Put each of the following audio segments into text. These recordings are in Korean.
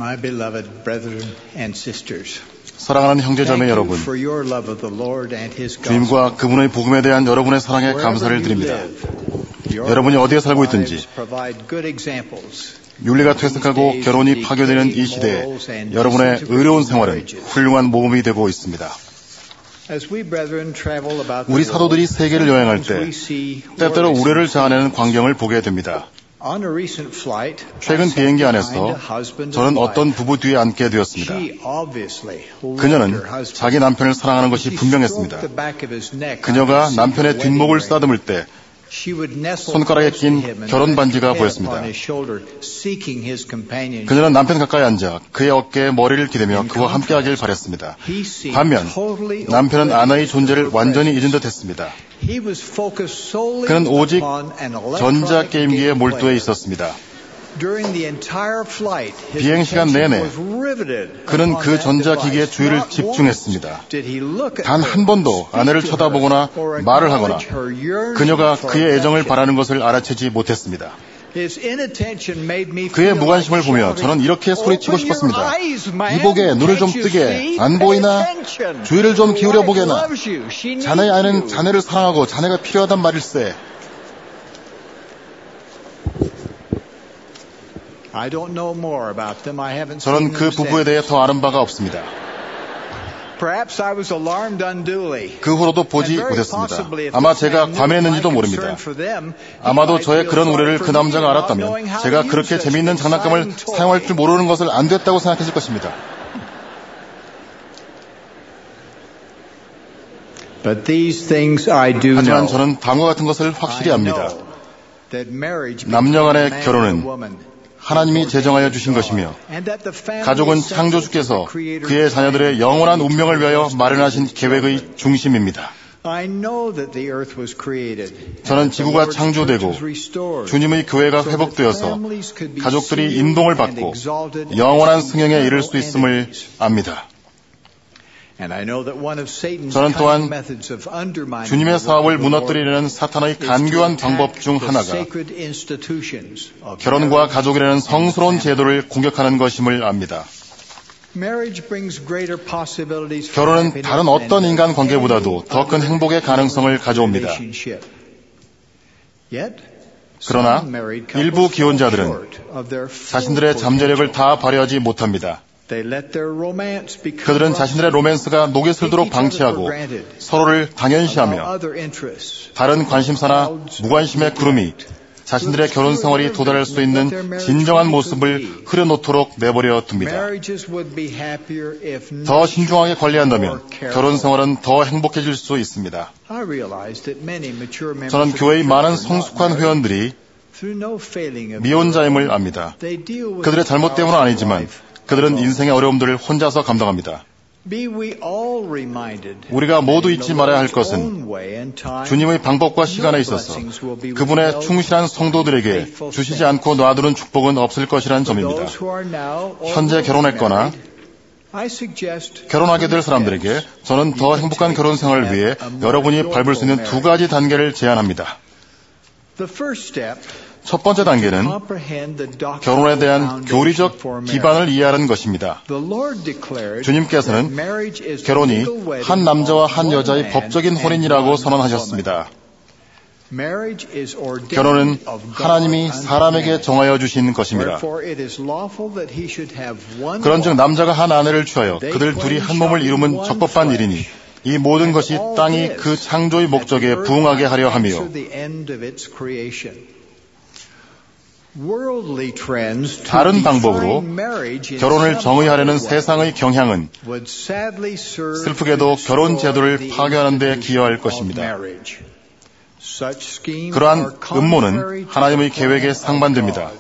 My beloved brethren and sisters, 사랑하는 형제자매 여러분, for your love of the Lord and His 주님과 그분의 복음에 대한 여러분의 사랑에 감사를 드립니다. 여러분이 어디에 살고 있든지 윤리가 퇴색하고 결혼이 파괴되는 이 시대에 여러분의 의로운 생활은 훌륭한 모범이 되고 있습니다. 우리 사도들이 세계를 여행할 때 때때로 우려를 자아내는 광경을 보게 됩니다. 최근 비행기 안에서 저는 어떤 부부 뒤에 앉게 되었습니다. 그녀는 자기 남편을 사랑하는 것이 분명했습니다. 그녀가 남편의 뒷목을 쓰다듬을 때 손가락에 낀 결혼 반지가 보였습니다. 그녀는 남편 가까이 앉아 그의 어깨에 머리를 기대며 그와 함께하길 바랬습니다. 반면 남편은 아내의 존재를 완전히 잊은 듯했습니다. 그는 오직 전자게임기에 몰두해 있었습니다. 비행 시간 내내 그는 그 전자기기에 주의를 집중했습니다. 단 한 번도 아내를 쳐다보거나 말을 하거나 그녀가 그의 애정을 바라는 것을 알아채지 못했습니다. 그의 무관심을 보며 저는 이렇게 소리치고 싶었습니다. 이보게, 눈을 좀 뜨게, 안 보이나? 주의를 좀 기울여 보게나. 자네의 아내는 자네를 사랑하고 자네가 필요하단 말일세. 저는 그 부부에 대해 더 아는 바가 없습니다. 그 후로도 보지 못했습니다. 아마 제가 과민했는지도 모릅니다. 아마도 저의 그런 우려를 그 남자가 알았다면 제가 그렇게 재미있는 장난감을 사용할 줄 모르는 것을 안 됐다고 생각했을 것입니다. 하지만 저는 다음과 같은 것을 확실히 압니다. 남녀 간의 결혼은 하나님이 제정하여 주신 것이며 가족은 창조주께서 그의 자녀들의 영원한 운명을 위하여 마련하신 계획의 중심입니다. 저는 지구가 창조되고 주님의 교회가 회복되어서 가족들이 인동을 받고 영원한 승형에 이를 수 있음을 압니다. 저는 또한 주님의 사업을 무너뜨리려는 사탄의 간교한 방법 중 하나가 결혼과 가족이라는 성스러운 제도를 공격하는 것임을 압니다. 결혼은 다른 어떤 인간 관계보다도 더 큰 행복의 가능성을 가져옵니다. 그러나 일부 기혼자들은 자신들의 잠재력을 다 발휘하지 못합니다. 그들은 자신들의 로맨스가 녹에 슬도록 방치하고 서로를 당연시하며 다른 관심사나 무관심의 구름이 자신들의 결혼 생활이 도달할 수 있는 진정한 모습을 흐려놓도록 내버려 둡니다. 더 신중하게 관리한다면 결혼 생활은 더 행복해질 수 있습니다. 저는 교회의 많은 성숙한 회원들이 미혼자임을 압니다. 그들의 잘못 때문은 아니지만 그들은 인생의 어려움들을 혼자서 감당합니다. 우리가 모두 잊지 말아야 할 것은 주님의 방법과 시간에 있어서 그분의 충실한 성도들에게 주시지 않고 놔두는 축복은 없을 것이라는 점입니다. 현재 결혼했거나 결혼하게 될 사람들에게 저는 더 행복한 결혼 생활을 위해 여러분이 밟을 수 있는 두 가지 단계를 제안합니다. 첫 번째 단계는 결혼에 대한 교리적 기반을 이해하는 것입니다. 주님께서는 결혼이 한 남자와 한 여자의 법적인 혼인이라고 선언하셨습니다. 결혼은 하나님이 사람에게 정하여 주신 것입니다. 그런즉 남자가 한 아내를 취하여 그들 둘이 한 몸을 이루면 적법한 일이니 이 모든 것이 땅이 그 창조의 목적에 부응하게 하려 함이요. 다른 방법으로 결혼을 정의하려는 세상의 경향은 슬프게도 결혼 제도를 파괴하는 데 기여할 것입니다. 그러한 음모는 하나님의 계획에 상반됩니다.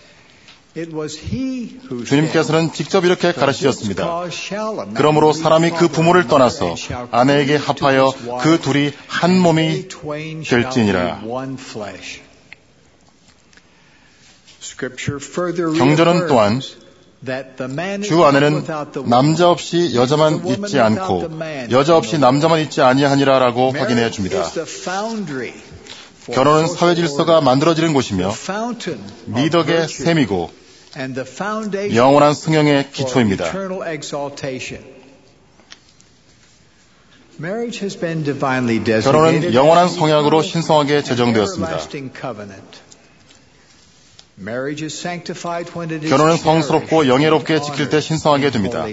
주님께서는 직접 이렇게 가르치셨습니다. 그러므로 사람이 그 부모를 떠나서 아내에게 합하여 그 둘이 한 몸이 될지니라. 경전은 또한 주 안에는 남자 없이 여자만 있지 않고 여자 없이 남자만 있지 아니하니라라고 확인해 줍니다. 결혼은 사회 질서가 만들어지는 곳이며 미덕의 샘이고 영원한 승형의 기초입니다. 결혼은 영원한 성약으로 신성하게 제정되었습니다. 결혼은 성스럽고 영예롭게 지킬 때 신성하게 됩니다.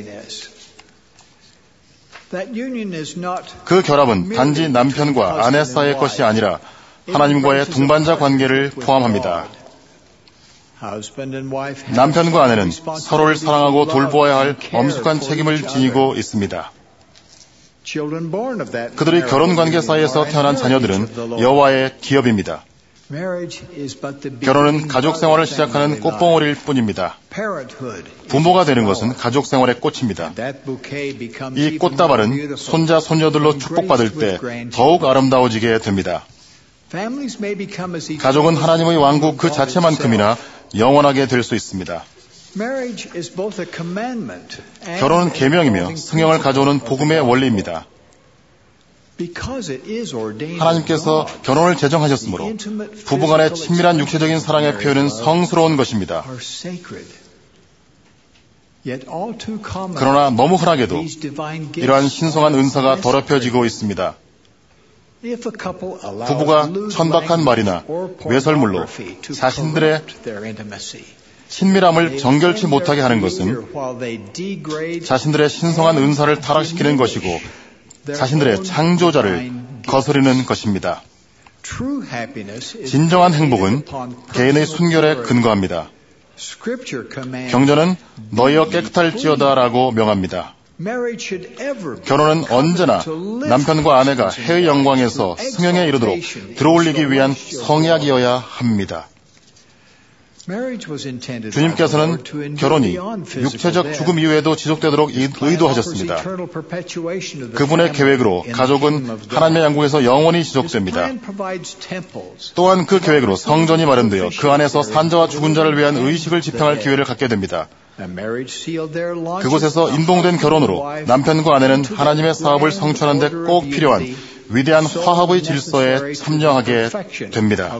그 결합은 단지 남편과 아내 사이의 것이 아니라 하나님과의 동반자 관계를 포함합니다. 남편과 아내는 서로를 사랑하고 돌보아야 할 엄숙한 책임을 지니고 있습니다. 그들의 결혼관계 사이에서 태어난 자녀들은 여호와의 기업입니다. 결혼은 가족 생활을 시작하는 꽃봉오리일 뿐입니다. 부모가 되는 것은 가족 생활의 꽃입니다. 이 꽃다발은 손자, 손녀들로 축복받을 때 더욱 아름다워지게 됩니다. 가족은 하나님의 왕국 그 자체만큼이나 영원하게 될 수 있습니다. 결혼은 계명이며 승형을 가져오는 복음의 원리입니다. 하나님께서 결혼을 제정하셨으므로 부부간의 친밀한 육체적인 사랑의 표현은 성스러운 것입니다. 그러나 너무 흔하게도 이러한 신성한 은사가 더럽혀지고 있습니다. 부부가 천박한 말이나 외설물로 자신들의 친밀함을 정결치 못하게 하는 것은 자신들의 신성한 은사를 타락시키는 것이고 자신들의 창조자를 거스르는 것입니다. 진정한 행복은 개인의 순결에 근거합니다. 경전은 너희여 깨끗할지어다라고 명합니다. 결혼은 언제나 남편과 아내가 해의 영광에서 승형에 이르도록 들어올리기 위한 성약이어야 합니다. 주님께서는 결혼이 육체적 죽음 이후에도 지속되도록 의도하셨습니다. 그분의 계획으로 가족은 하나님의 양국에서 영원히 지속됩니다. 또한 그 계획으로 성전이 마련되어 그 안에서 산자와 죽은 자를 위한 의식을 집행할 기회를 갖게 됩니다. 그곳에서 인봉된 결혼으로 남편과 아내는 하나님의 사업을 성취하는 데 꼭 필요한 위대한 화합의 질서에 참여하게 됩니다.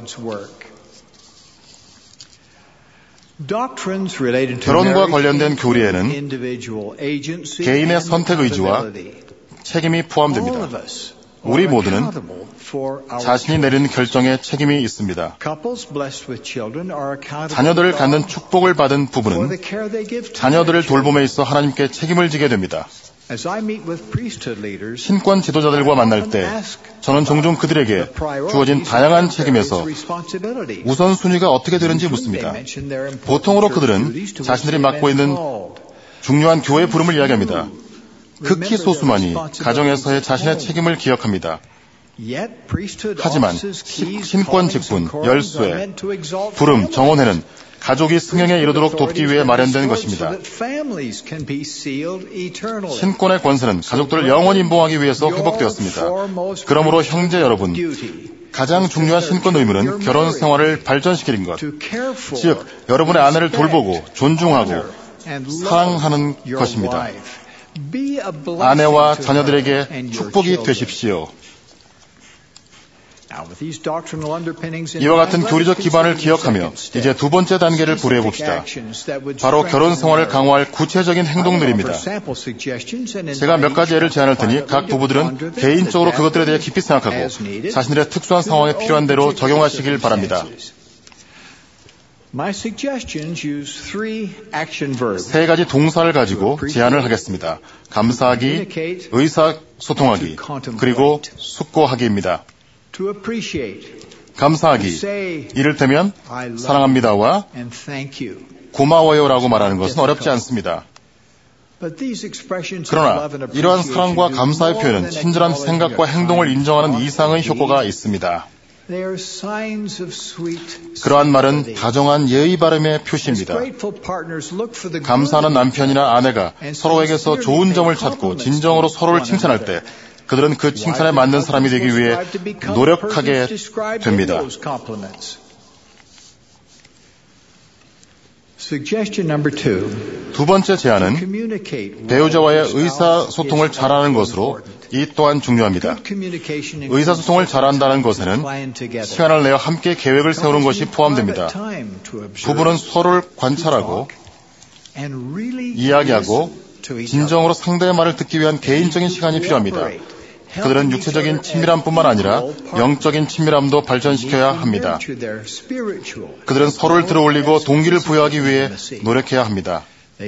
결혼과 관련된 교리에는 개인의 선택 의지와 책임이 포함됩니다. 우리 모두는 자신이 내린 결정에 책임이 있습니다. 자녀들을 갖는 축복을 받은 부부는 자녀들을 돌봄에 있어 하나님께 책임을 지게 됩니다. 신권 지도자들과 만날 때 저는 종종 그들에게 주어진 다양한 책임에서 우선순위가 어떻게 되는지 묻습니다. 보통으로 그들은 자신들이 맡고 있는 중요한 교회 부름을 이야기합니다. 극히 소수만이 가정에서의 자신의 책임을 기억합니다. 하지만 신권 직분, 열쇠, 부름, 정혼회는 가족이 승형에 이르도록 돕기 위해 마련된 것입니다. 신권의 권세는 가족들을 영원히 인봉하기 위해서 회복되었습니다. 그러므로 형제 여러분, 가장 중요한 신권 의무는 결혼 생활을 발전시키는 것, 즉 여러분의 아내를 돌보고 존중하고 사랑하는 것입니다. 아내와 자녀들에게 축복이 되십시오. 이와 같은 교리적 기반을 기억하며 이제 두 번째 단계를 고려해 봅시다. 바로 결혼 생활을 강화할 구체적인 행동들입니다. 제가 몇 가지 예를 제안할 테니 각 부부들은 개인적으로 그것들에 대해 깊이 생각하고 자신들의 특수한 상황에 필요한 대로 적용하시길 바랍니다. 세 가지 동사를 가지고 제안을 하겠습니다. 감사하기, 의사소통하기, 그리고 숙고하기입니다. 감사하기, 이를테면 사랑합니다와 고마워요라고 말하는 것은 어렵지 않습니다. 그러나 이러한 사랑과 감사의 표현은 친절한 생각과 행동을 인정하는 이상의 효과가 있습니다. 그러한 말은 다정한 예의 바름의 표시입니다. 감사하는 남편이나 아내가 서로에게서 좋은 점을 찾고 진정으로 서로를 칭찬할 때 그들은 그 칭찬에 맞는 사람이 되기 위해 노력하게 됩니다. 두 두 번째 제안은 배우자와의 의사소통을 잘하는 것으로 이 또한 중요합니다. 의사소통을 잘한다는 것에는 시간을 내어 함께 계획을 세우는 것이 포함됩니다. 부부는 서로를 관찰하고 이야기하고 진정으로 상대의 말을 듣기 위한 개인적인 시간이 필요합니다. 그들은 육체적인 친밀함뿐만 아니라 영적인 친밀함도 발전시켜야 합니다. 그들은 서로를 들어올리고 동기를 부여하기 위해 노력해야 합니다.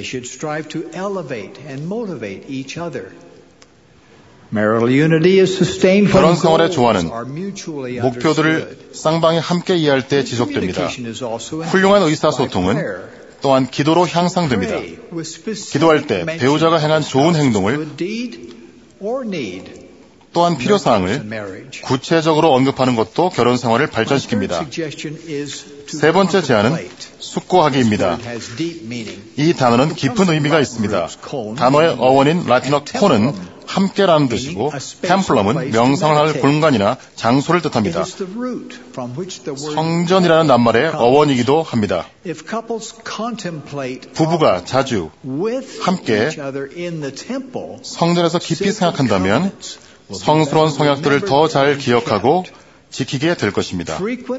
결혼 생활의 조화는 목표들을 쌍방이 함께 이해할 때 지속됩니다. 훌륭한 의사소통은 또한 기도로 향상됩니다. 기도할 때 배우자가 행한 좋은 행동을 또한 필요사항을 구체적으로 언급하는 것도 결혼 생활을 발전시킵니다. 세 번째 제안은 숙고하기입니다. 이 단어는 깊은 의미가 있습니다. 단어의 어원인 라틴어 콘은 함께라는 뜻이고 템플럼은 명상을 할 공간이나 장소를 뜻합니다. 성전이라는 낱말의 어원이기도 합니다. 부부가 자주 함께 성전에서 깊이 생각한다면 성스러운 성약들을 더 잘 기억하고 지키게 될 것입니다.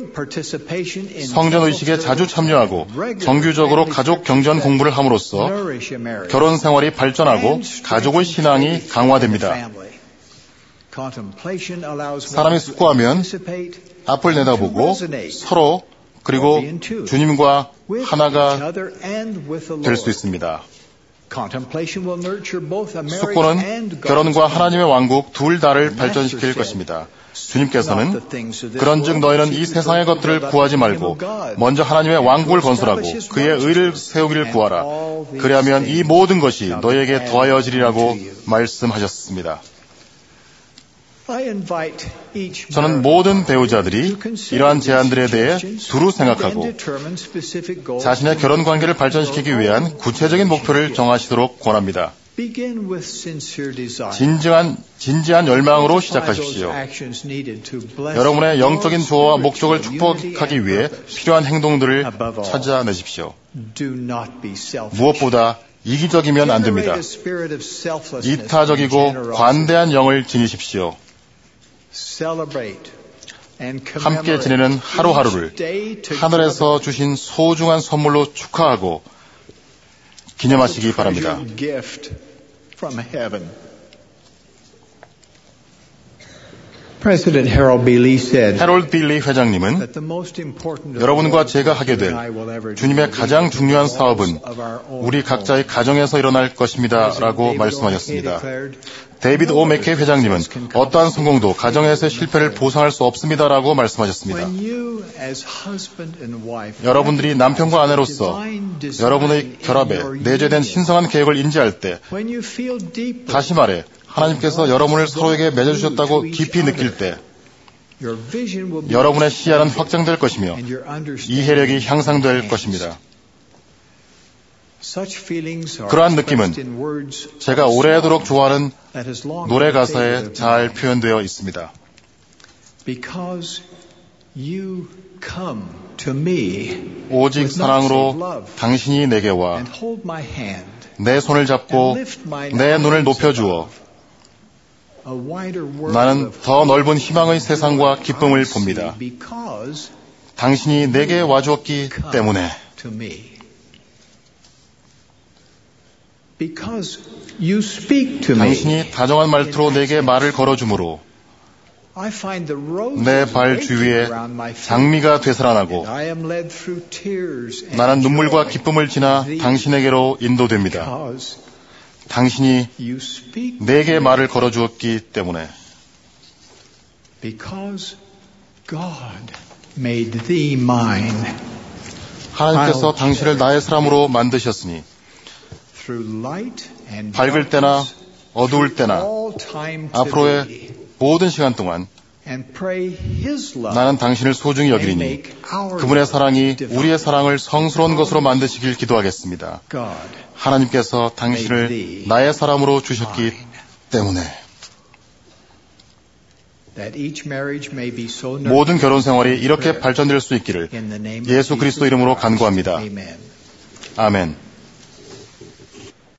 성전의식에 자주 참여하고 정규적으로 가족 경전 공부를 함으로써 결혼 생활이 발전하고 가족의 신앙이 강화됩니다. 사람이 숙고하면 앞을 내다보고 서로 그리고 주님과 하나가 될 수 있습니다. 숙고는 결혼과 하나님의 왕국 둘 다를 발전시킬 것입니다. 주님께서는 그런즉 너희는 이 세상의 것들을 구하지 말고 먼저 하나님의 왕국을 건설하고 그의 의를 세우기를 구하라. 그리하면 이 모든 것이 너희에게 더하여지리라고 말씀하셨습니다. 저는 모든 배우자들이 이러한 제안들에 대해 두루 생각하고 자신의 결혼 관계를 발전시키기 위한 구체적인 목표를 정하시도록 권합니다. 진지한 열망으로 시작하십시오. 여러분의 영적인 조화와 목적을 축복하기 위해 필요한 행동들을 찾아내십시오. 무엇보다 이기적이면 안 됩니다. 이타적이고 관대한 영을 지니십시오. 함께 지내는 하루하루를 하늘에서 주신 소중한 선물로 축하하고 기념하시기 바랍니다. 해롤드 빌리 회장님은 여러분과 제가 하게 될 주님의 가장 중요한 사업은 우리 각자의 가정에서 일어날 것입니다 라고 말씀하셨습니다. 데이비드 오 맥케이 회장님은 어떠한 성공도 가정에서의 실패를 보상할 수 없습니다라고 말씀하셨습니다. 여러분들이 남편과 아내로서 여러분의 결합에 내재된 신성한 계획을 인지할 때 다시 말해 하나님께서 여러분을 서로에게 맺어주셨다고 깊이 느낄 때 여러분의 시야는 확장될 것이며 이해력이 향상될 것입니다. 그러한 느낌은 제가 오래도록 좋아하는 노래 가사에 잘 표현되어 있습니다. 오직 사랑으로 당신이 내게 와 내 손을 잡고 내 눈을 높여주어 나는 더 넓은 희망의 세상과 기쁨을 봅니다. 당신이 내게 와주었기 때문에 당신이 다정한 말투로 내게 말을 걸어주므로 내 발 주위에 장미가 되살아나고 나는 눈물과 기쁨을 지나 당신에게로 인도됩니다. 당신이 내게 말을 걸어주었기 때문에 하나님께서 당신을 나의 사람으로 만드셨으니 밝을 때나 어두울 때나 앞으로의 모든 시간 동안 나는 당신을 소중히 여기리니 그분의 사랑이 우리의 사랑을 성스러운 것으로 만드시길 기도하겠습니다. 하나님께서 당신을 나의 사람으로 주셨기 때문에 모든 결혼 생활이 이렇게 발전될 수 있기를 예수 그리스도 이름으로 간구합니다. 아멘.